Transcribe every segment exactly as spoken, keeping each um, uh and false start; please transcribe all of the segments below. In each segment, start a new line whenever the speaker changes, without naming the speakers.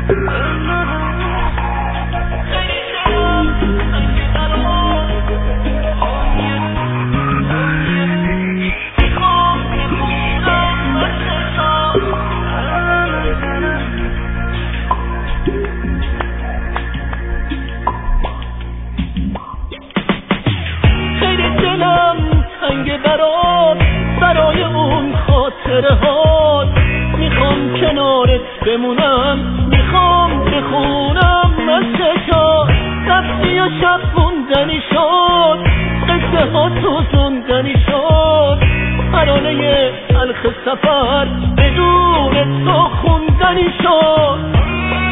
برای اون خاطره هات میخوام کنارت بمونم، میخوام بخونم مثل رفتی و شب موندنی شد، قصه ها تو زندنی شد، ترانه تلخ سفر بدون تو خوندنی شد.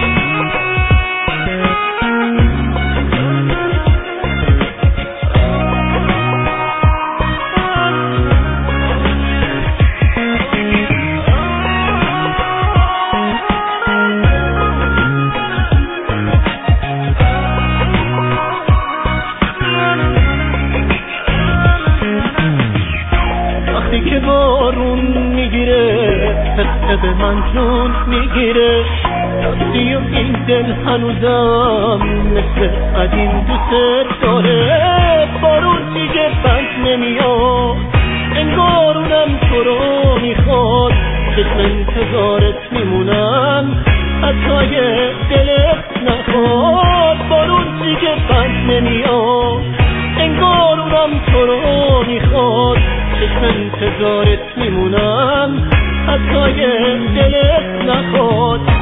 وقتی که بارون میگیره حسه به من جون میگیره، راستی و این دل هنوزم مثل قدیم دوست داره. بارون دیگه بند نمیاد، انگارونم تو رو میخواد، چشم انتظارت میمونم حتی یه دلت نخواد. بارون دیگه بند نمیاد، انگارونم تو رو میخواد، چشم انتظارت میمونم حتی یه دلت نخواد.